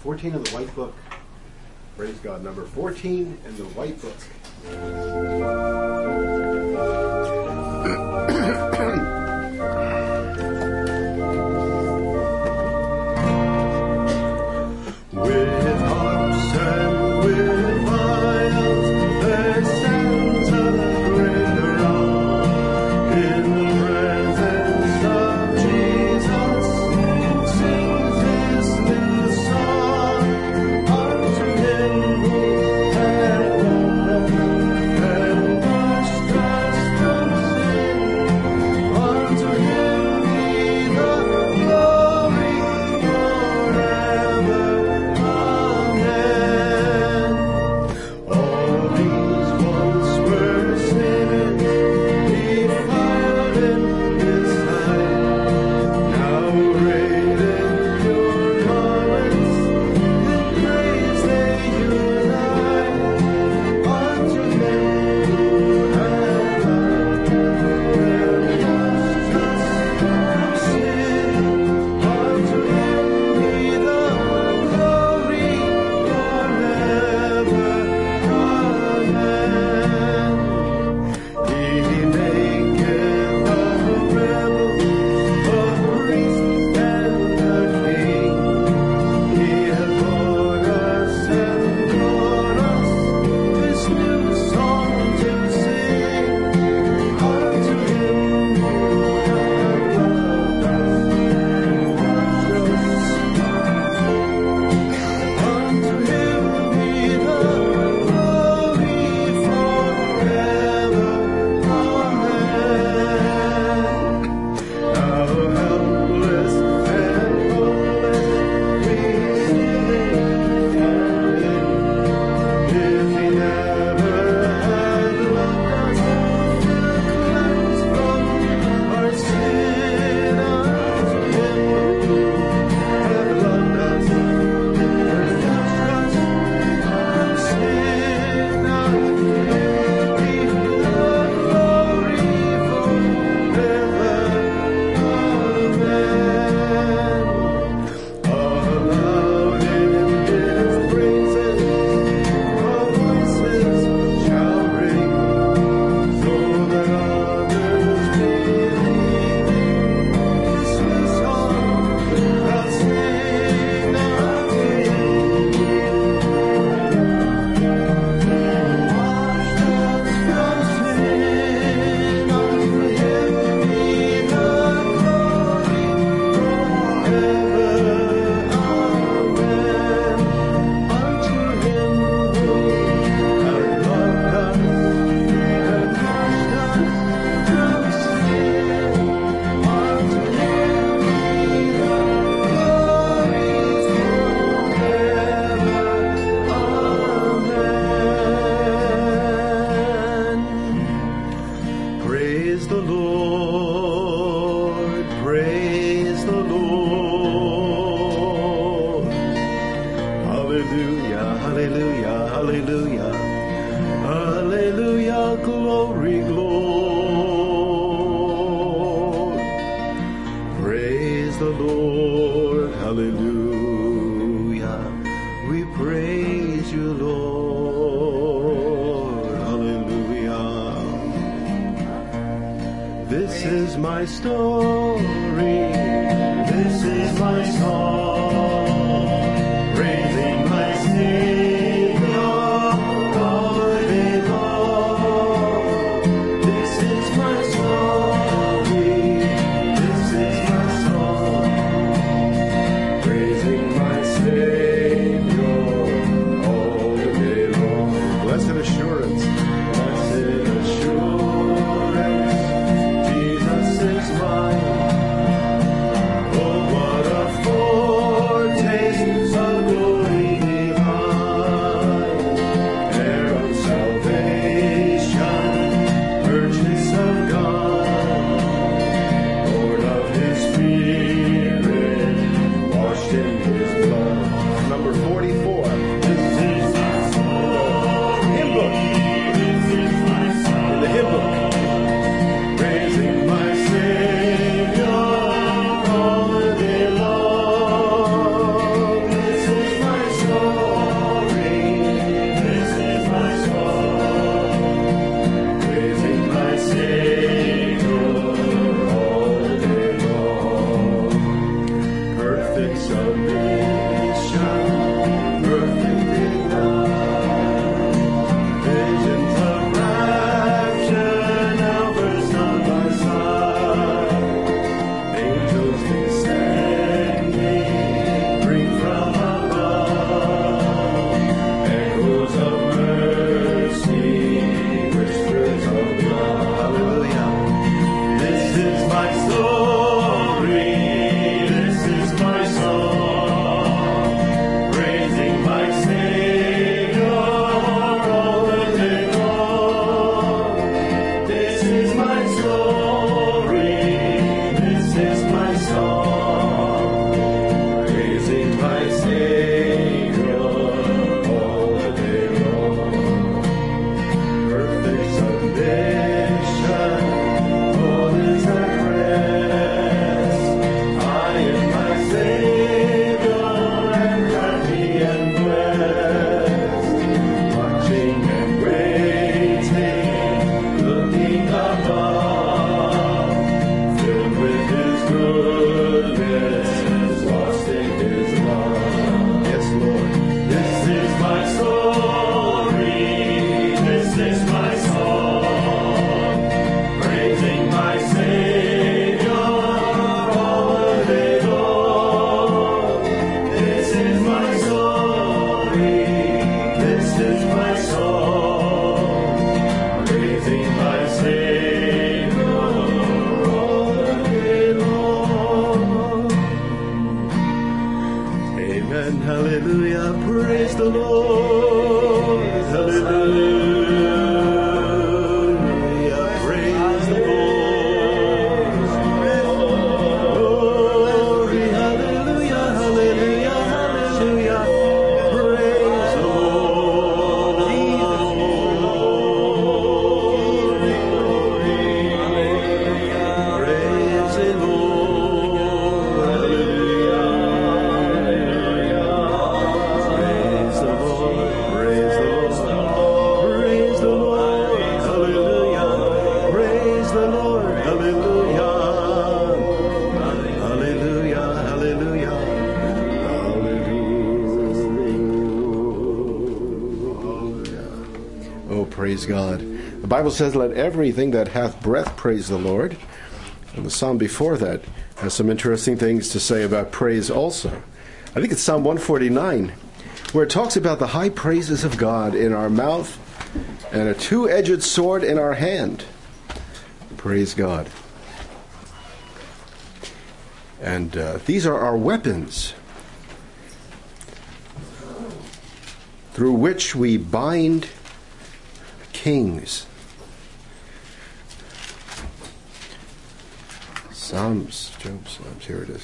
14 in the White Book. Praise God. Number 14 in the White Book. With harps and with violins, there stands a great around. In the presence of Jesus, sings this new song. Unto Him who hath opened and washed us from sin. Unto Him be the glory forever. Amen. All these once were sinners, defiled in His sight. Now arrayed in pure garments, in praise they unite. Unto Him who hath loved and washed us from sin. Unto Him be the glory forever. Amen. He maketh a rebel, a priest and a king. He hath bought us and taught us this new song to sing. Unto Him who hath loved us and washed us. Unto Him be the glory forever. Amen. Now helpless and hopeless, we sin and win. If He never had loved us, to cleanse from our sin. Unto Him who hath loved us and washed us from sin. Unto Him be the glory forever. Amen. Aloud in His praises, our voices shall ring, so that others believing this new song shall sing. Unto Him who washed us from sin. Unto Him be the glory forever. Amen. Unto Him who hath loved us and washed us from sin. Unto Him be the glory forever. Amen. Praise the Lord, praise the Lord. Hallelujah, hallelujah, hallelujah. Hallelujah, glory, glory. Praise the Lord, hallelujah. We praise you, Lord, hallelujah. This is my story, this is my song, praising my Savior all day long. This is my story, this is my song, praising my Savior all the day long. Blessed assurance, blessed assurance, Jesus is mine. Oh, what a foretaste hallelujah. Praise the Lord. Hallelujah. Praise the Lord. Glory, hallelujah, hallelujah, hallelujah. Praise the Lord. Praise the Lord. Hallelujah. Praise the Lord. Praise the Lord. Praise the Lord. Hallelujah. Praise the Lord. Hallelujah. Hallelujah. Hallelujah. Hallelujah. Oh, praise God. The Bible says, let everything that hath breath praise the Lord. And the psalm before that has some interesting things to say about praise also. I think it's Psalm 149, where it talks about the high praises of God in our mouth and a two-edged sword in our hand. Praise God. And these are our weapons through which we bind kings. Psalms, here it is.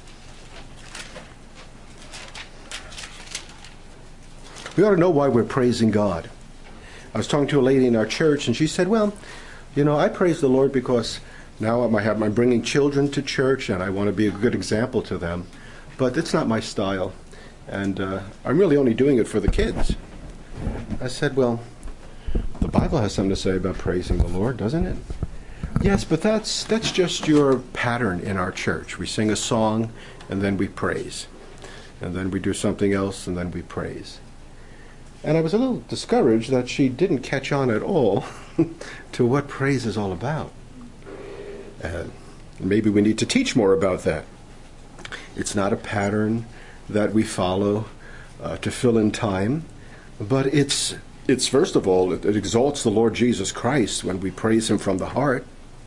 We ought to know why we're praising God. I was talking to a lady in our church, and she said, well, you know, I praise the Lord because now I'm bringing children to church, and I want to be a good example to them. But it's not my style, and I'm really only doing it for the kids. I said, well, the Bible has something to say about praising the Lord, doesn't it? Yes, but that's just your pattern in our church. We sing a song, and then we praise. And then we do something else, and then we praise. And I was a little discouraged that she didn't catch on at all to what praise is all about. And maybe we need to teach more about that. It's not a pattern that we follow to fill in time, but it's first of all, it exalts the Lord Jesus Christ when we praise Him from the heart.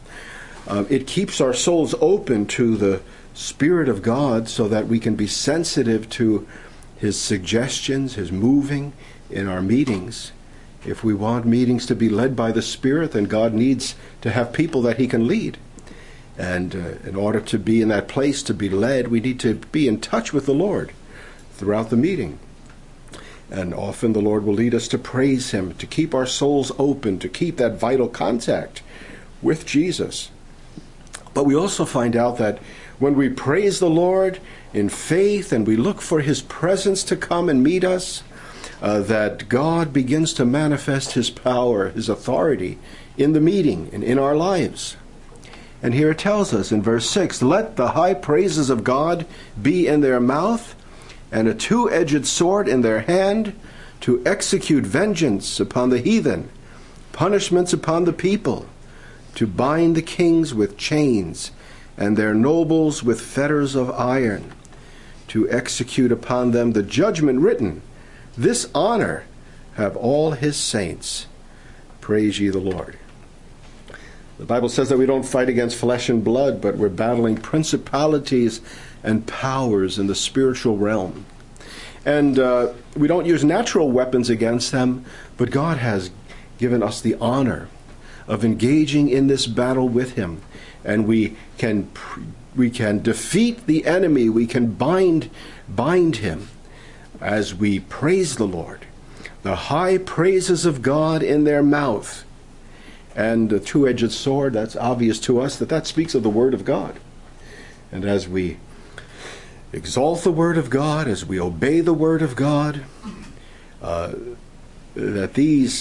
It keeps our souls open to the Spirit of God so that we can be sensitive to His suggestions, His moving in our meetings. If we want meetings to be led by the Spirit, then God needs to have people that He can lead. And in order to be in that place to be led, we need to be in touch with the Lord throughout the meeting. And often the Lord will lead us to praise Him, to keep our souls open, to keep that vital contact with Jesus. But we also find out that when we praise the Lord in faith and we look for His presence to come and meet us, that God begins to manifest His power, His authority in the meeting and in our lives. And here it tells us in verse 6, let the high praises of God be in their mouth and a two-edged sword in their hand to execute vengeance upon the heathen, punishments upon the people, to bind the kings with chains and their nobles with fetters of iron, to execute upon them the judgment written. This honor have all His saints. Praise ye the Lord. The Bible says that we don't fight against flesh and blood, but we're battling principalities and powers in the spiritual realm. And we don't use natural weapons against them, but God has given us the honor of engaging in this battle with Him. And we can defeat the enemy. We can bind him as we praise the Lord. The high praises of God in their mouth. And the two-edged sword, that's obvious to us that speaks of the Word of God. And as we exalt the Word of God, as we obey the Word of God, that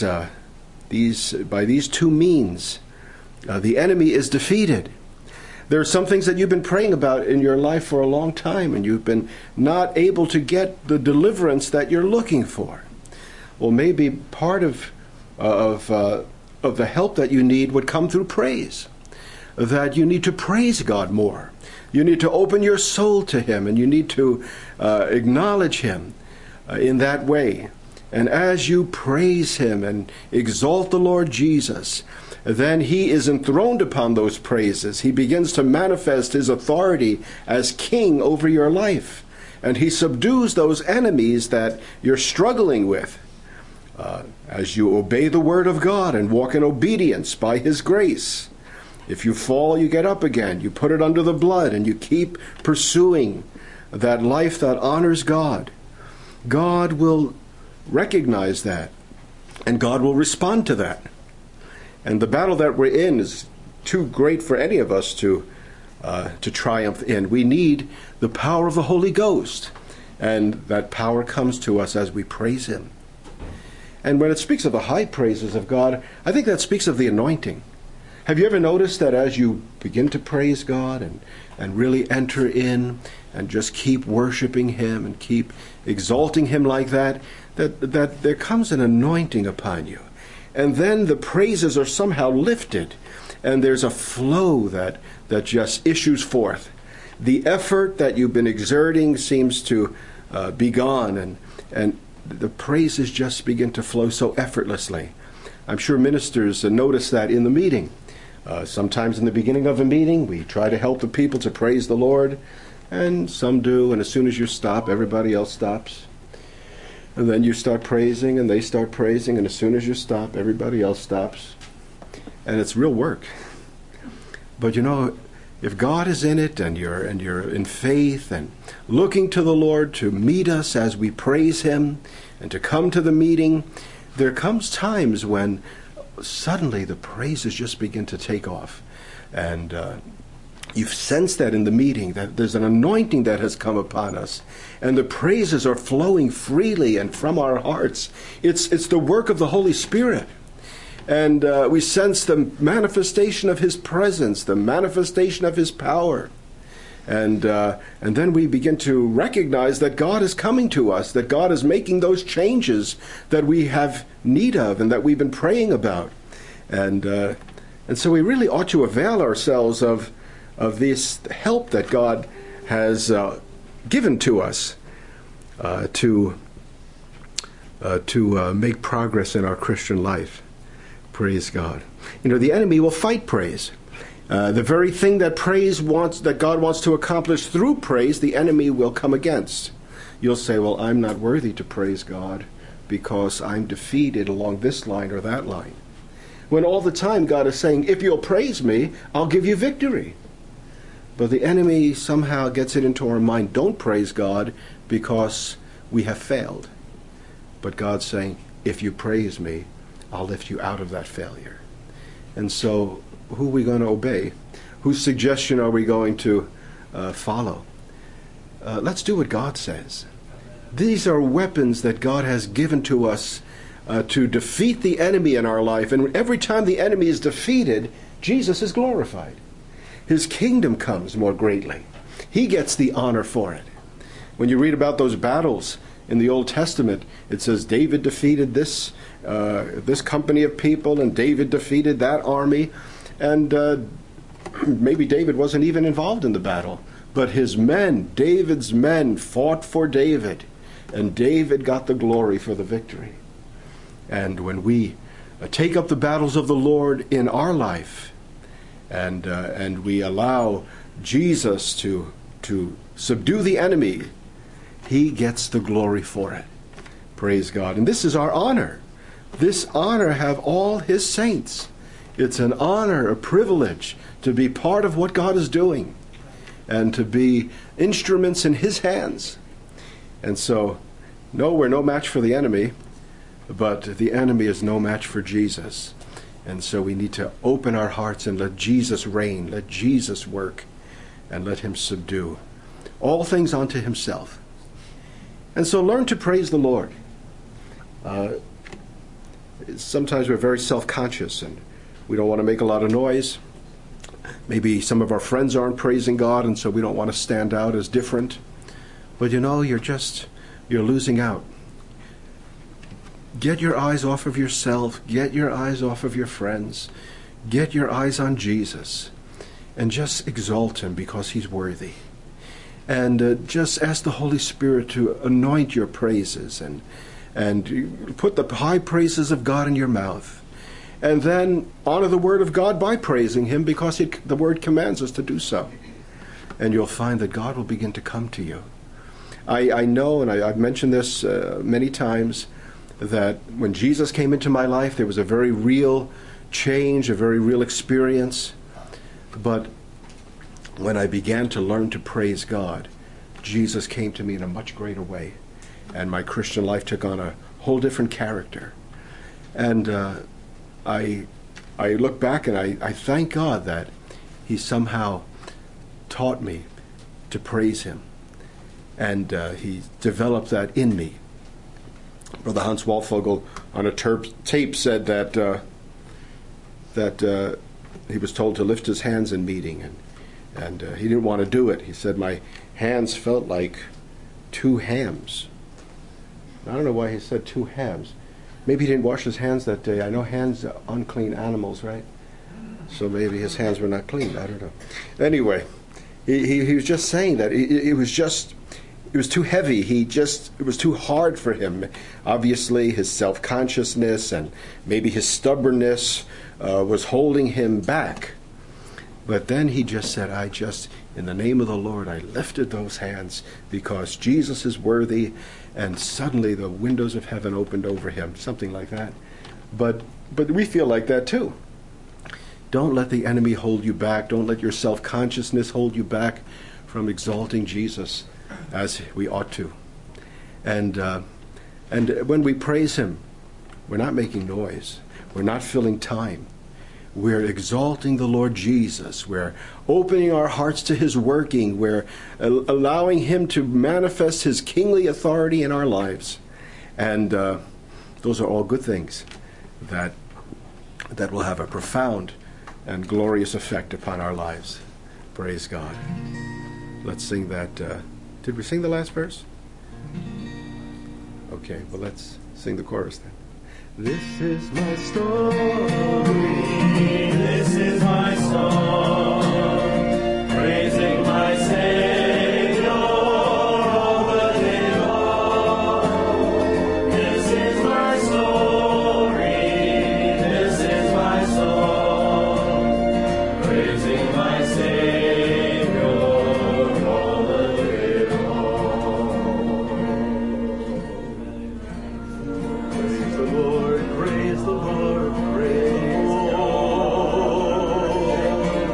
by these two means, the enemy is defeated. There are some things that you've been praying about in your life for a long time, and you've been not able to get the deliverance that you're looking for. Well, maybe part of the help that you need would come through praise. That you need to praise God more. You need to open your soul to Him, and you need to acknowledge Him in that way. And as you praise Him and exalt the Lord Jesus, then He is enthroned upon those praises. He begins to manifest His authority as King over your life. and he subdues those enemies that you're struggling with. As you obey the word of God and walk in obedience by his grace. If you fall, you get up again. You put it under the blood and you keep pursuing that life that honors God. God will recognize that, and God will respond to that. And the battle that we're in is too great for any of us to triumph in. We need the power of the Holy Ghost, and that power comes to us as we praise him. And when it speaks of the high praises of God, I think that speaks of the anointing. Have you ever noticed that as you begin to praise God and really enter in and just keep worshiping him and keep exalting him like that, that there comes an anointing upon you. And then the praises are somehow lifted, and there's a flow that just issues forth. The effort that you've been exerting seems to be gone, and the praises just begin to flow so effortlessly. I'm sure ministers notice that in the meeting. Sometimes in the beginning of a meeting, we try to help the people to praise the Lord, and some do, and as soon as you stop, everybody else stops. And then you start praising, and they start praising, and as soon as you stop, everybody else stops. And it's real work. But you know, if God is in it, and you're in faith and looking to the Lord to meet us as we praise him and to come to the meeting, there comes times when suddenly the praises just begin to take off. And you've sensed that in the meeting, that there's an anointing that has come upon us. And the praises are flowing freely and from our hearts. It's the work of the Holy Spirit. And we sense the manifestation of his presence, the manifestation of his power. And then we begin to recognize that God is coming to us, that God is making those changes that we have need of and that we've been praying about. And so we really ought to avail ourselves of this help that God has given to us to make progress in our Christian life. Praise God. You know, the enemy will fight praise. The very thing that that God wants to accomplish through praise, the enemy will come against. You'll say, well, I'm not worthy to praise God because I'm defeated along this line or that line. When all the time God is saying, if you'll praise me, I'll give you victory. But the enemy somehow gets it into our mind, don't praise God because we have failed. But God's saying, if you praise me, I'll lift you out of that failure. And so, who are we going to obey? Whose suggestion are we going to follow? Let's do what God says. These are weapons that God has given to us to defeat the enemy in our life. And every time the enemy is defeated, Jesus is glorified. His kingdom comes more greatly. He gets the honor for it. When you read about those battles in the Old Testament, it says David defeated this company of people, and David defeated that army. And maybe David wasn't even involved in the battle. But his men, David's men, fought for David. And David got the glory for the victory. And when we take up the battles of the Lord in our life, and we allow Jesus to subdue the enemy, he gets the glory for it. Praise God. And this is our honor. This honor have all his saints. It's an honor, a privilege to be part of what God is doing and to be instruments in his hands. And so, no, we're no match for the enemy, but the enemy is no match for Jesus. And so we need to open our hearts and let Jesus reign, let Jesus work, and let him subdue all things unto himself. And so learn to praise the Lord. Sometimes we're very self-conscious and we don't want to make a lot of noise. Maybe some of our friends aren't praising God, and so we don't want to stand out as different. But you know, you're losing out. Get your eyes off of yourself. Get your eyes off of your friends. Get your eyes on Jesus. And just exalt him because he's worthy. And just ask the Holy Spirit to anoint your praises and put the high praises of God in your mouth. And then honor the word of God by praising him because the word commands us to do so. And you'll find that God will begin to come to you. I know, and I've mentioned this many times, that when Jesus came into my life, there was a very real change, a very real experience. But when I began to learn to praise God, Jesus came to me in a much greater way, and my Christian life took on a whole different character. And I look back and I thank God that He somehow taught me to praise Him, and He developed that in me. Brother Hans Waldvogel on a tape said that he was told to lift his hands in meeting, and he didn't want to do it. He said, my hands felt like two hams. I don't know why he said two hams. Maybe he didn't wash his hands that day. I know hands are unclean animals, right? So maybe his hands were not clean. I don't know. Anyway, he was just saying that it was too heavy. It was too hard for him. Obviously, his self-consciousness and maybe his stubbornness was holding him back. But then he just said, in the name of the Lord, I lifted those hands because Jesus is worthy, and suddenly the windows of heaven opened over him, something like that. But we feel like that too. Don't let the enemy hold you back. Don't let your self-consciousness hold you back from exalting Jesus as we ought to. And when we praise Him, we're not making noise. We're not filling time. We're exalting the Lord Jesus. We're opening our hearts to His working. We're allowing Him to manifest His kingly authority in our lives. And those are all good things that will have a profound and glorious effect upon our lives. Praise God. Let's sing that. Did we sing the last verse? Okay, well, let's sing the chorus then. This is my story. This is my song, praising my Savior all the day long. This is my story. This is my song, praising my Savior all the day long. Praise the Lord. Praise the Lord, praise the Lord.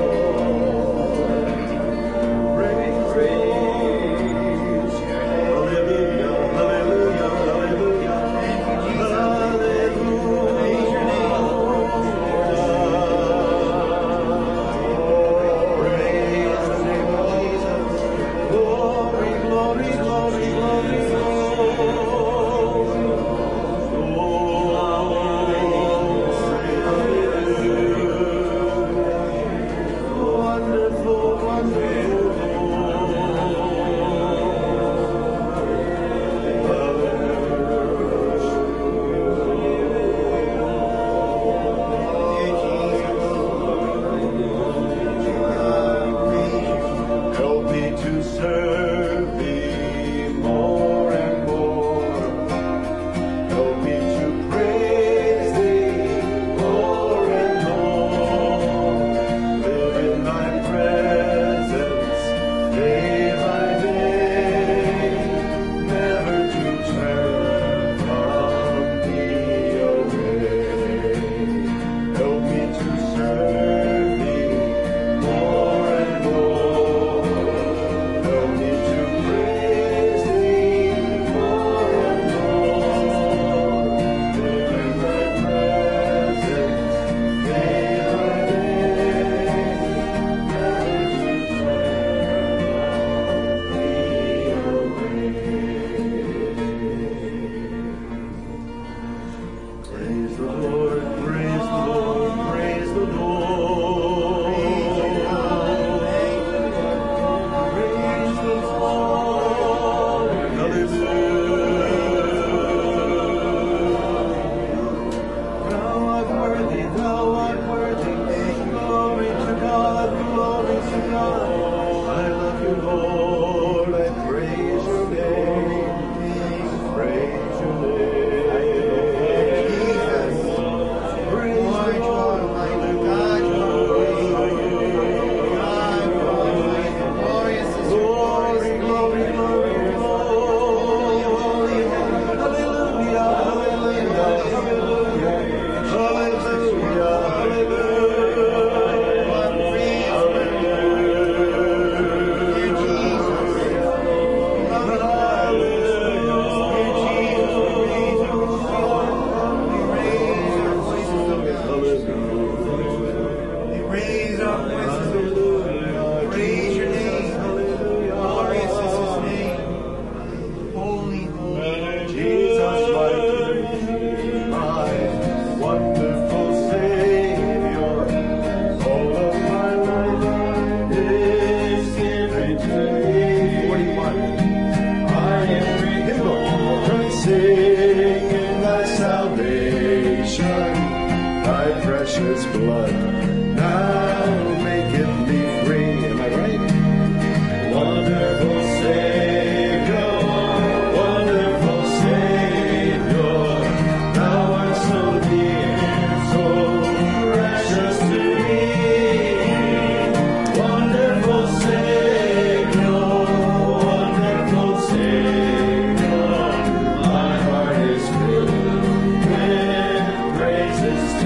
precious blood now maketh me free. Am I right? Wonderful Savior, wonderful Savior, thou art so dear, so precious to me. Wonderful Savior, wonderful Savior, my heart is filled with praises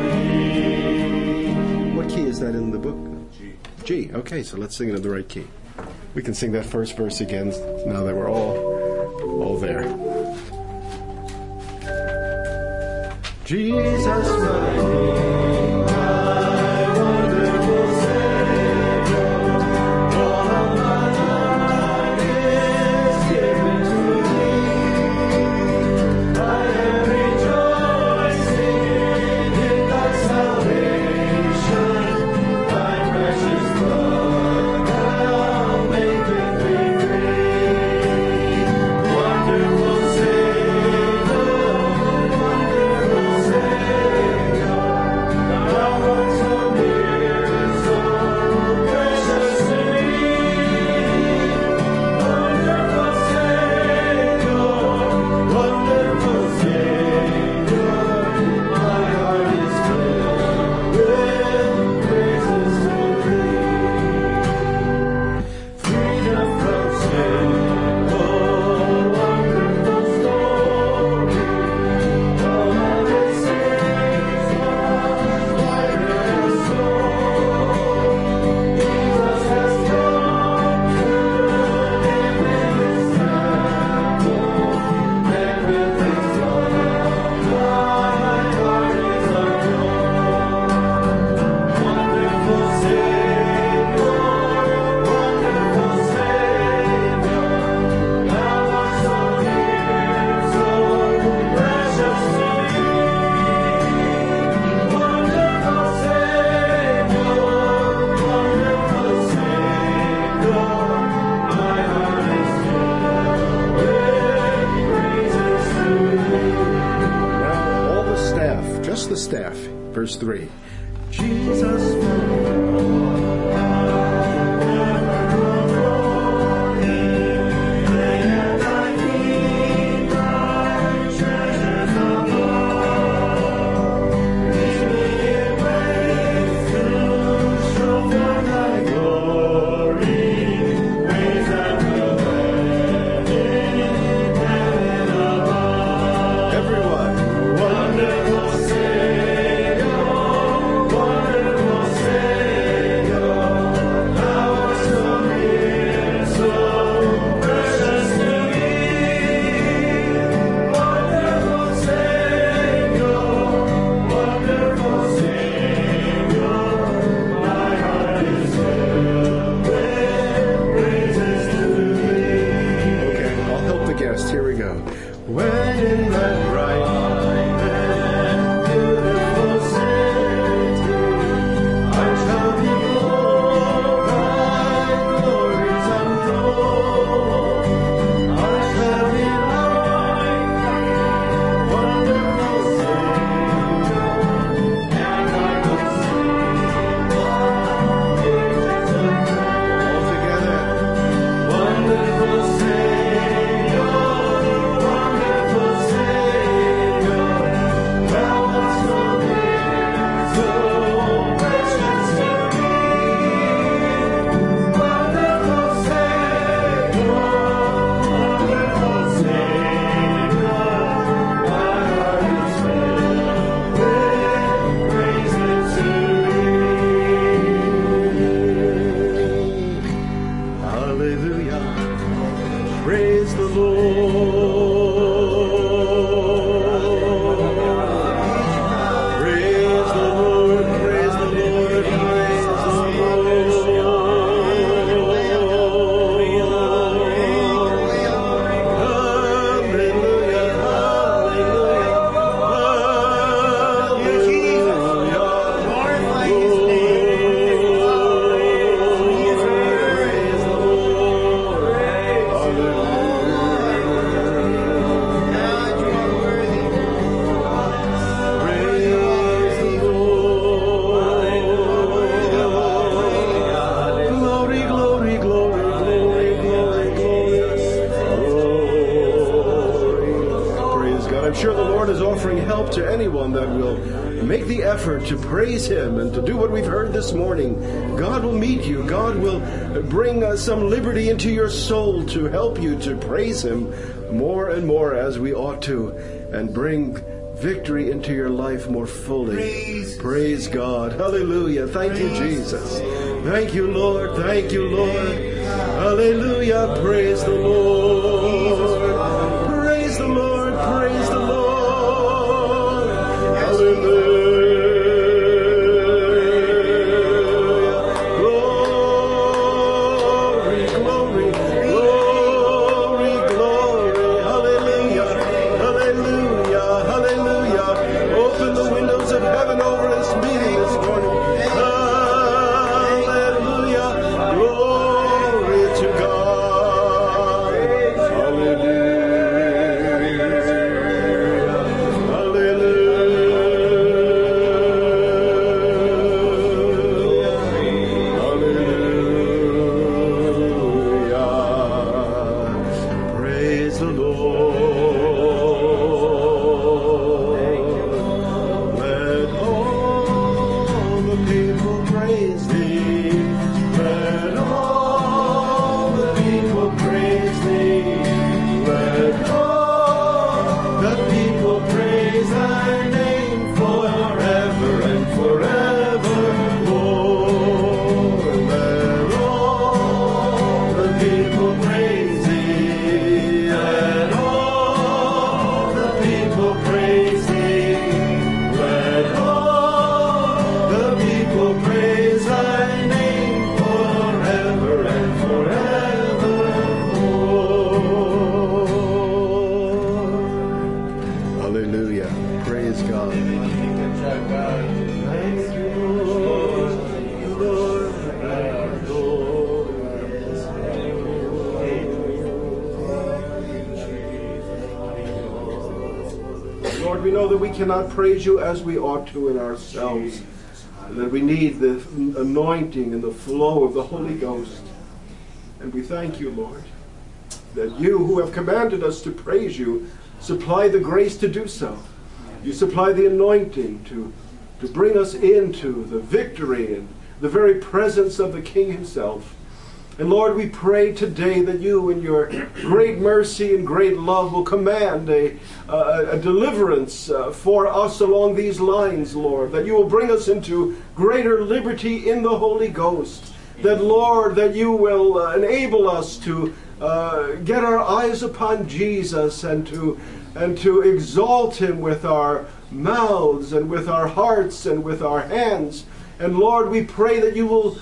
to thee. What key is that in the book? G. Okay, so let's sing it in the right key. We can sing that first verse again now that we're all there. Jesus, my King, my wonderful Savior, all of my life is given to thee. I am rejoicing in thy salvation, thy precious blood now maketh me free. Wonderful Savior, wonderful Savior, thou art so dear, so precious to me. Wonderful Savior, wonderful Savior, my heart is filled with praises to thee. Freedom from sin, oh wonderful story, all it saves my life and soul. Jesus has come to live in His temple, and with His love my heart is adorned. Wonderful Savior, wonderful Savior, thou art so dear, so precious to me. Wonderful Savior, wonderful Savior, my heart is filled with praises to thee. Now, all the staff, just the staff. Verse 3. Jesus, everyone. Wonderful Savior, wonderful Savior, thou art so near, so precious to me. Wonderful Savior, my heart is filled with praises to thee. Okay, I'll help the guest. Here we go. When in that bright And beautiful city, I shall behold thy glories untold. I shall be like thee, wonderful Savior, and I will sing while ages untold. all together. Wonderful Savior, wonderful Savior, God, I'm sure the Lord is offering help to anyone that will make the effort to praise Him and to do what we've heard this morning. God will meet you. God will bring some liberty into your soul to help you to praise Him more and more as we ought to, and bring victory into your life more fully. Praise God. Hallelujah. Thank you, Jesus. Thank you, Lord. Thank you, Lord. Hallelujah. Praise the Lord. Praise the Lord. Praise the Lord. Hallelujah. Glory, glory, glory, glory. Hallelujah. Hallelujah. Hallelujah. Open the windows of heaven over this meeting this morning. Hallelujah. Glory to God. Hallelujah. Praise the Lord. Let all the people praise Thee. Let all the people praise Thee. Let all the people praise Thy name forever and forever, Lord. Let all the people praise Thee. Let all the people praise Thee. Let all the people praise Thy name forever and forever, Lord. Hallelujah. Praise God. Thank you, Lord. Lord, we know that we cannot praise You as we ought to in ourselves, and that we need the anointing and the flow of the Holy Ghost. And we thank You, Lord, that You who have commanded us to praise You supply the grace to do so. You supply the anointing to bring us into the victory and the very presence of the King Himself. And Lord, we pray today that You in Your great mercy and great love will command a deliverance for us along these lines, Lord. That You will bring us into greater liberty in the Holy Ghost. That, Lord, that You will enable us to get our eyes upon Jesus and to exalt Him with our mouths and with our hearts and with our hands. And Lord, we pray that You will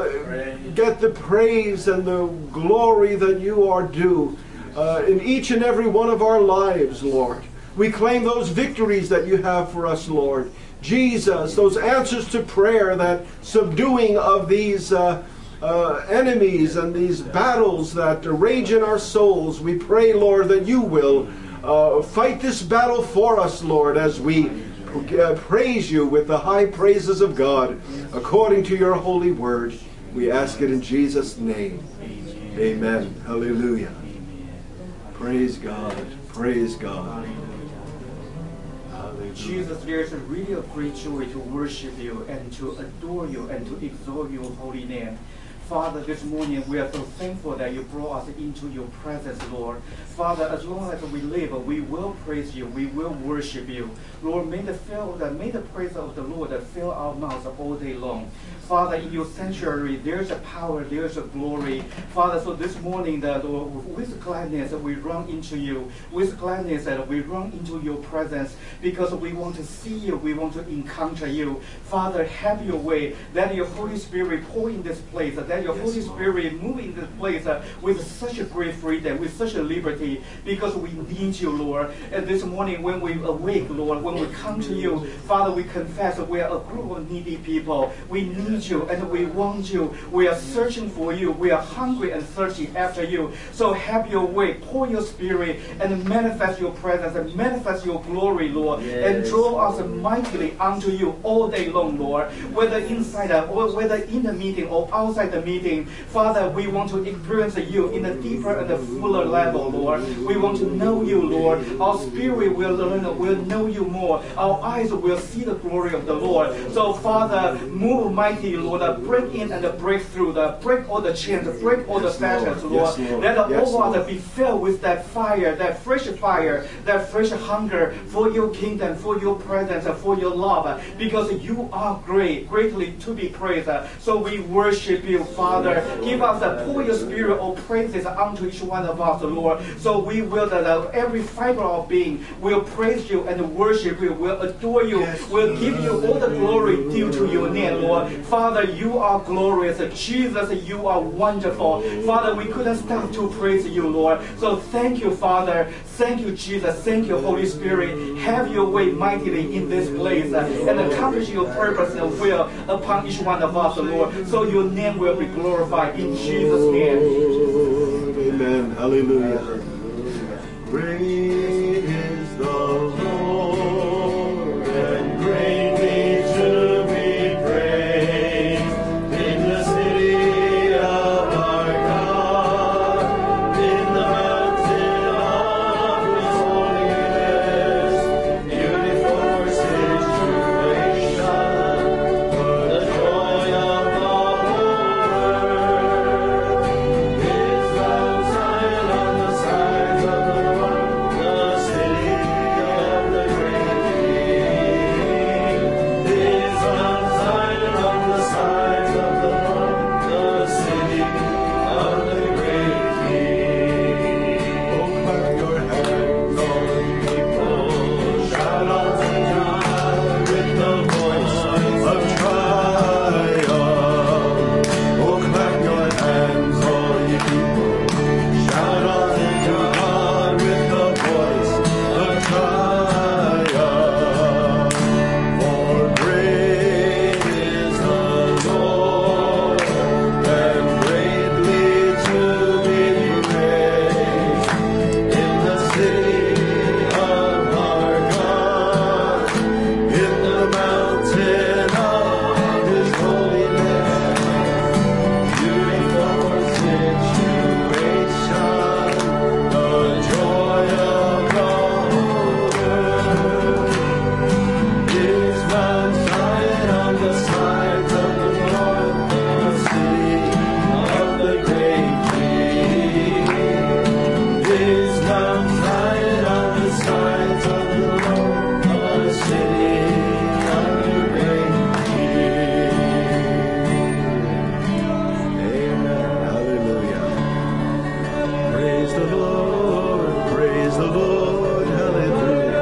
get the praise and the glory that You are due in each and every one of our lives, Lord. We claim those victories that You have for us, Lord. Jesus, those answers to prayer, that subduing of these enemies and these battles that rage in our souls. We pray, Lord, that You will fight this battle for us, Lord, as we praise You with the high praises of God according to Your holy word. We ask it in Jesus' name. Amen. Hallelujah. Praise God. Praise God. Hallelujah. Jesus, there's really a great joy to worship You and to adore You and to exalt Your holy name. Father, this morning we are so thankful that You brought us into Your presence, Lord. Father, as long as we live, we will praise You, we will worship You. Lord, may the praise of the Lord fill our mouths all day long. Father, in Your sanctuary, there's a power, there's a glory. Father, so this morning, Lord, with gladness we run into You. With gladness we run into Your presence because we want to see You, we want to encounter You. Father, have Your way. Let Your Holy Spirit pour in this place. Let Your Holy Spirit move in this place with such a great freedom, with such a liberty, because we need You, Lord. And this morning when we awake, Lord, when we come to You, Father, we confess that we are a group of needy people. We need You and we want You. We are searching for You. We are hungry and thirsty after You. So have Your way. Pour Your Spirit and manifest Your presence and manifest Your glory, Lord. Yes. And draw us mightily unto You all day long, Lord. Whether inside or whether in the meeting or outside the meeting. Father, we want to experience you in a deeper and a fuller level, Lord. We want to know you, Lord. Our spirit will know you more. Our eyes will see the glory of the Lord. So, Father, move mighty, Lord. Break in and break through. Break all the chains, break all the fetters, Lord. Let all of us be filled with that fire, that fresh hunger for your kingdom, for your presence, for your love, because you are great, greatly to be praised. So we worship you, Father. Give us pour your spirit of praises unto each one of us, Lord. So we will, every fiber of being will praise you and worship you, will adore you, will give you all the glory due to your name, Lord. Father, you are glorious. Jesus, you are wonderful. Father, we couldn't stop to praise you, Lord. So thank you, Father. Thank you, Jesus. Thank you, Holy Spirit. Have your way mightily in this place and accomplish your purpose and will upon each one of us, Lord. So your name will be glorified in Jesus' name. Amen. Hallelujah. Great is the Lord and greatly to be praised in the city of our God, in the mountain of His holiness, beautiful situation for the joy of the whole world. His Mount Zion on the sides of the city of the great King. His Mount Zion on the sides of the city of the great King. Oh, clap your hands, all people. Shout out to God with the voice of triumph. Oh, clap your hands, all you people. Shout out to God with the voice of triumph. For great is the Lord and greatly to be praised in the city of our God, in the mountain of His holiness, beautiful situation, the joy of the whole world. Is Mount Zion on the sides of the north, the city of the great King. Is Mount Zion on the sides of the north, the city of the great King. Amen. Hallelujah. Praise the Lord. Praise the Lord. Hallelujah.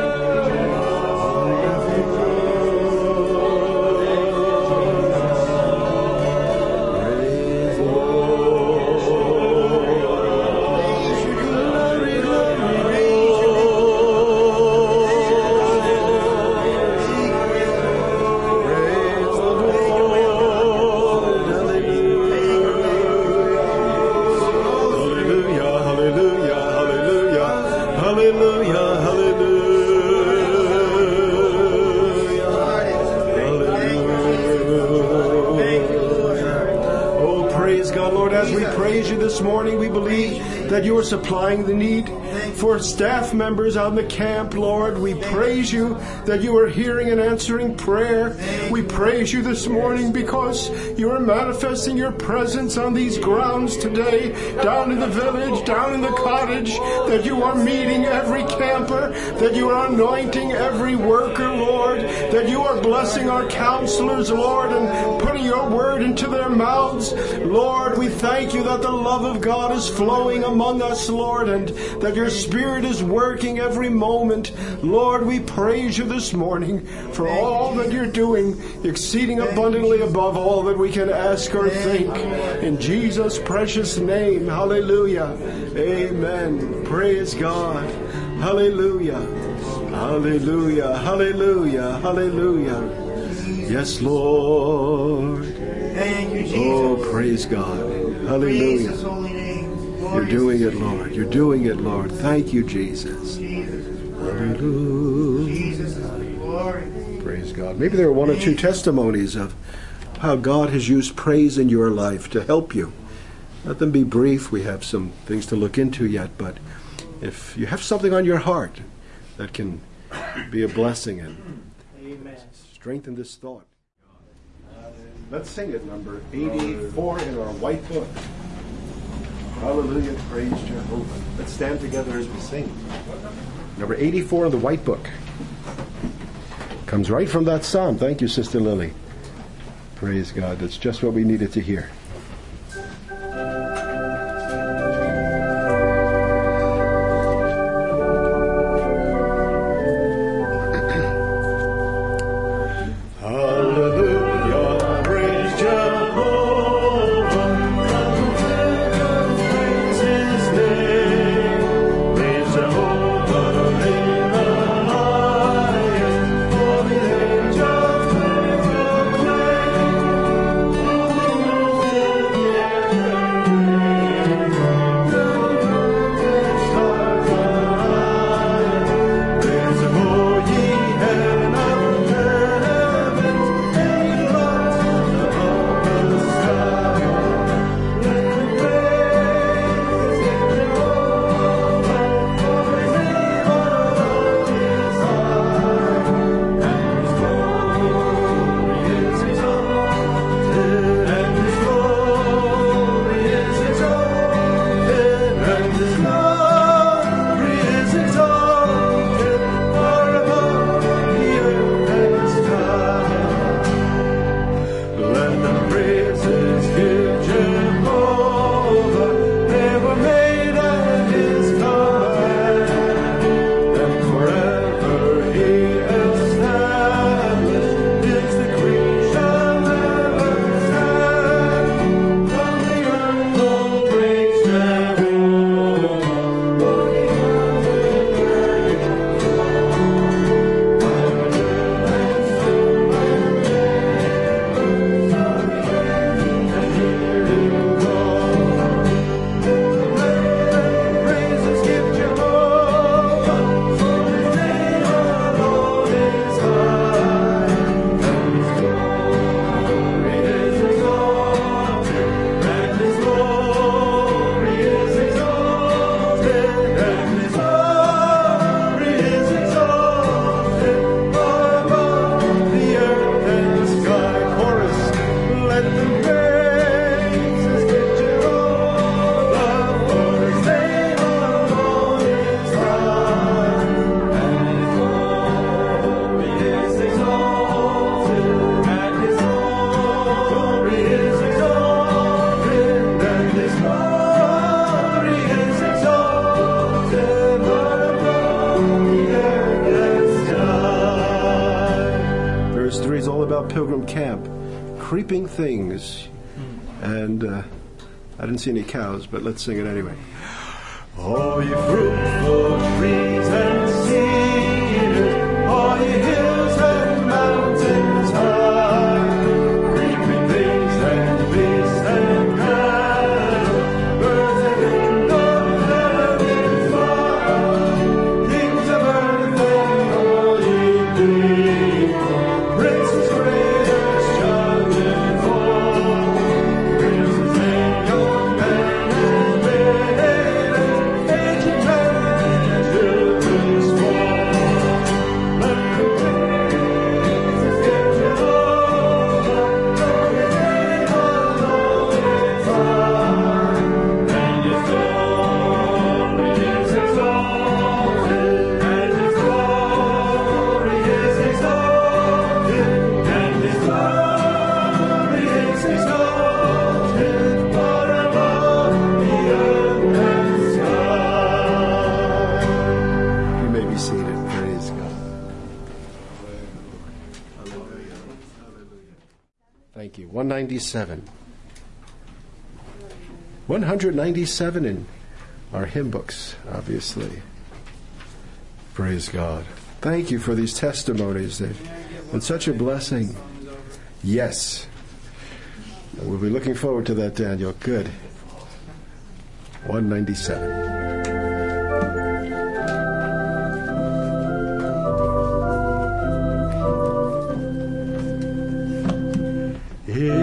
Praise the Hallelujah, hallelujah, hallelujah, hallelujah, hallelujah. Oh, praise God, Lord, as we praise you this morning, we believe that you are supplying the need for staff members on the camp, Lord. We praise you that you are hearing and answering prayer. We praise you this morning because you are manifesting your presence on these grounds today, down in the village, down in the cottage, that you are meeting every camper, that you are anointing every worker, Lord, that you are blessing our counselors, Lord, and putting your word into their mouths. Lord, we thank you that the love of God is flowing among us, Lord, and that your Spirit is working every moment. Lord, we praise you this morning for all that you're doing, exceeding abundantly above all that we can ask or think. In Jesus' precious name, hallelujah. Amen. Praise God. Hallelujah. Hallelujah. Hallelujah. Hallelujah. Yes, Lord. Thank you, Jesus. Oh, praise God. Praise Hallelujah. His holy name. You're doing it, Lord. You're doing it, Lord. Thank you, Jesus. Jesus. Hallelujah. Jesus. Glory. Praise God. Maybe there are one or two testimonies of how God has used praise in your life to help you. Let them be brief. We have some things to look into yet, but if you have something on your heart that can be a blessing and strengthen this thought. Let's sing it, number 84 in our white book. Hallelujah, praise Jehovah. Let's stand together as we sing. Number 84 in the white book. Comes right from that psalm. Thank you, Sister Lily. Praise God. That's just what we needed to hear. Pilgrim Camp, creeping things, and I didn't see any cows, but let's sing it anyway. All you fruitful trees and cedars, all you hills and mountains high, creeping things and beasts and cattle, birds and in the heavens fly, things of earth and all ye people, princes great as young and old, princes and young men and maidens, aged men and children small. Let the praises get Jehovah, for his name alone is high, and his glory is exalted, and his glory is exalted, and his glory is exalted far above the earth and sky. You may be seated. Praise God. Thank you. 197. 197 in our hymn books, obviously. Praise God. Thank you for these testimonies. They've been such a blessing. Yes. We'll be looking forward to that, Daniel. Good. 197. It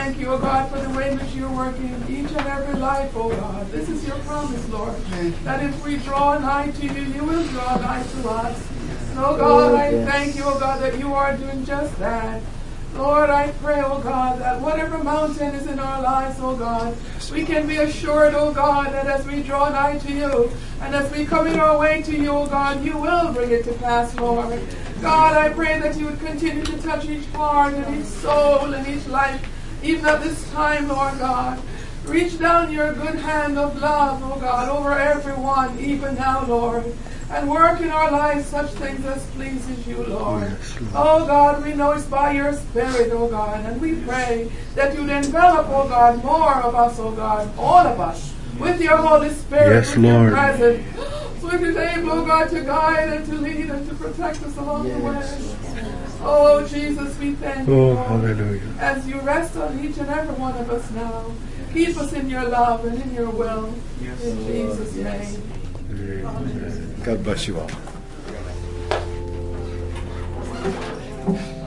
thank you, O God, for the way in which you're working in each and every life, O God. This is your promise, Lord, that if we draw nigh to you, you will draw nigh to us. So, God, I thank you, O God, that you are doing just that. Lord, I pray, O God, that whatever mountain is in our lives, O God, we can be assured, O God, that as we draw nigh to you, and as we come in our way to you, O God, you will bring it to pass, Lord. God, I pray that you would continue to touch each heart and each soul and each life, even at this time, Lord God. Reach down your good hand of love, O God, over everyone, even now, Lord. And work in our lives such things as pleases you, Lord. Oh God, we know it's by your Spirit, oh God, and we pray that you'd envelop, oh God, more of us, oh God, all of us, with your Holy Spirit, Yes, with Lord. your presence, so it is able, oh God, to guide and to lead and to protect us along the way. Oh Jesus, we thank you, Oh, Lord, hallelujah. as you rest on each and every one of us now. Keep us in your love and in your will. In Jesus' name. God bless you all.